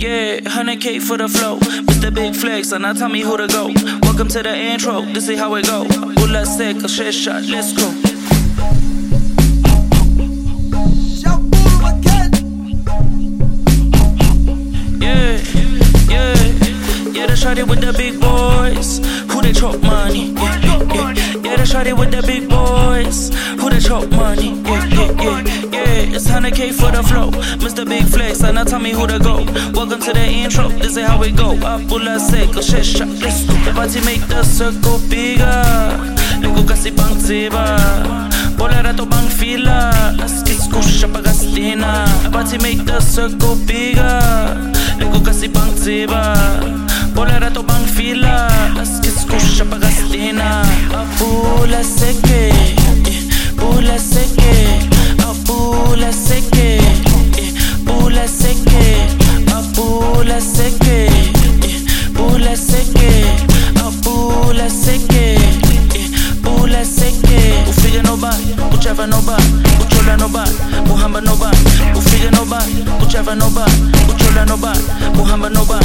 Yeah, 100K for the flow. Mr. Big Flex, and now tell me who to go. Welcome to the intro, this is how it go. Ula seca, shit shot, let's go. Yeah, they shawty with the big boys. Who they chop money? Yeah, they shawty with the big boys. Who they chop money? Yeah, it's 100K for the flow. Mr. Big Flex, and now tell me who to go. Welcome to the intro, this is how it go. Apula seca, shit shot, let's go. The party make the circle bigger. Lego kasi bang ziba. Bolera to bang fila. Skits kusha pagastina. The party make the circle bigger. Lego kasi bang ziba. Bolera to bang fila. Skits kusha pagastina. Apula seke, pula seke. Apula seke, pula seke. Apula seke, pula seke. Apula seke, pula seke. Ufiga no ba, uchava no ba, uchola no ba, muhamba no ba. Ufiga no ba, uchava no ba, uchola no ba, muhamba no ba.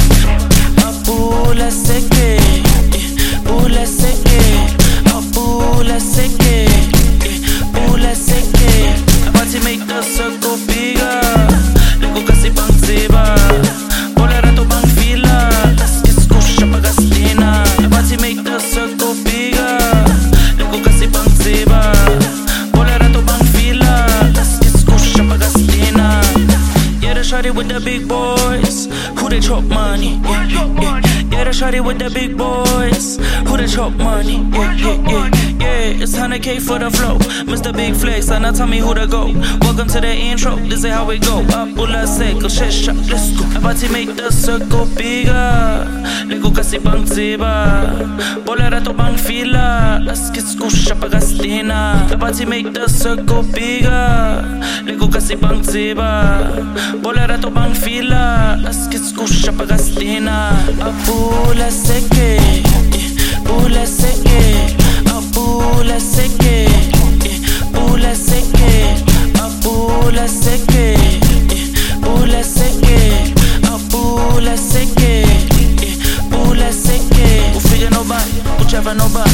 Apula seke, pula seke. Apula seke, pula seke. About to make the circle bigger. Lego kasi bang ziba. Bolera to bang fila. Skits kusha pagastina. About to make the circle bigger. Lego kasi bang ziba. Bolera to bang fila. Skits kusha pagastina. Yeah, the shawty with the big boys. Who they chop money? Yeah, the shawty with the big boys. Who they chop money? Yeah, it's 100K for the flow. Mr. Big Flex, and now tell me who to go. Welcome to the intro, this is how it go. Apula seca, shit shot, let's go. About to make the circle bigger. Lego kasi bang ziba. Bolera to bang fila. Skits kusha pagastina. About to make the circle bigger. Lego kasi bang ziba. Bolera to bang fila. Skits kusha pagastina. Apula seke, pula seke. Apula seke, pula seke. Apula seke, pula seke. Apula seke, pula seke. Ufiga no ba, uchava no ba,